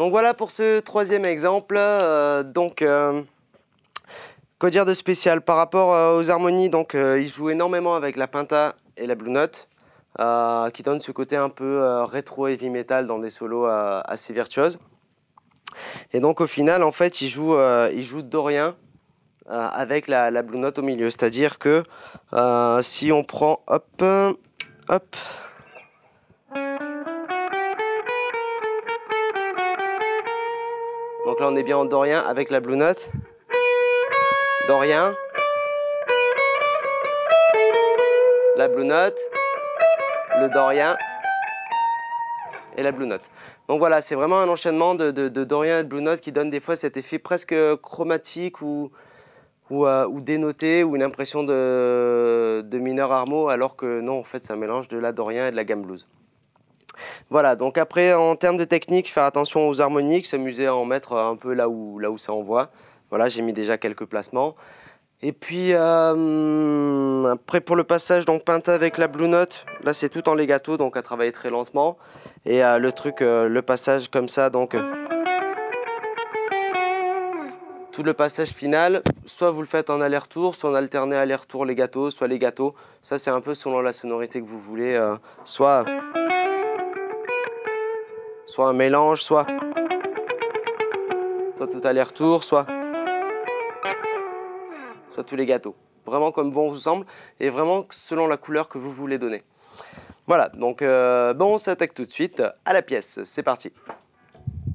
Donc voilà pour ce troisième exemple. Quoi dire de spécial par rapport aux harmonies, il joue énormément avec la Pinta et la Blue Note, qui donnent ce côté un peu rétro heavy metal dans des solos assez virtuoses. Et donc au final, en fait, il joue Dorian avec la Blue Note au milieu. C'est-à-dire que si on prend, hop, donc là on est bien en Dorian avec la Blue Note. Dorian, la Blue Note, le Dorian et la Blue Note. Donc voilà, c'est vraiment un enchaînement de Dorian et de Blue Note qui donne des fois cet effet presque chromatique ou dénoté, ou une impression de mineur harmo, alors que non, en fait, c'est un mélange de la Dorian et de la gamme blues. Voilà, donc après, en termes de technique, faire attention aux harmoniques, s'amuser à en mettre un peu là où ça envoie. Voilà, j'ai mis déjà quelques placements. Et puis, après, pour le passage, donc Pinta avec la Blue Note, là, c'est tout en legato, donc à travailler très lentement. Et le passage comme ça, donc... tout le passage final, soit vous le faites en aller-retour, soit en alterné aller-retour legato, soit legato. Ça, c'est un peu selon la sonorité que vous voulez, soit un mélange, soit tout aller-retour, soit tout legato. Vraiment comme bon vous semble, et vraiment selon la couleur que vous voulez donner. Voilà, donc on s'attaque tout de suite à la pièce. C'est parti.